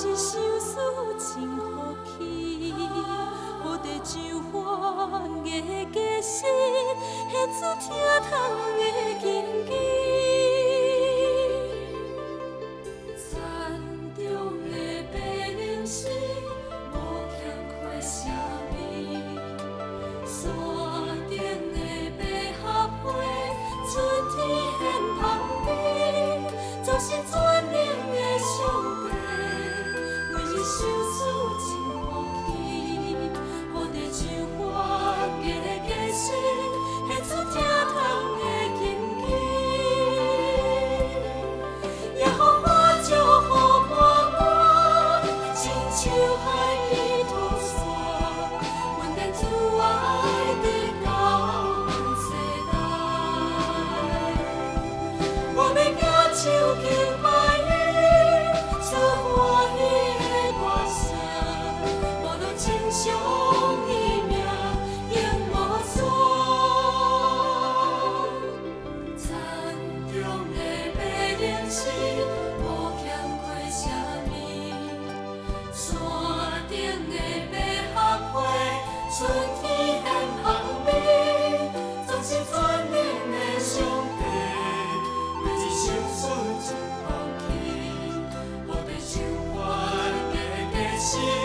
日相思真福气，好地像花月加身，献出疼痛的根基。残中的白灵丝，无欠缺啥物。山顶的百合花，春天献芳美，总是全能的上帝。每日相思真福气，好地像花月加身，献出疼痛的根基。也予花祝福满满，亲像海边吐沙，阮等主爱直到万世代。我要举手求拜伊，出欢喜的歌声，无路亲像伊名永无错。残中的白灵丝，无欠缺啥物。山顶的百合花，春天献芳美，总是全能的上帝。每日相思真福气，好地像花月加身。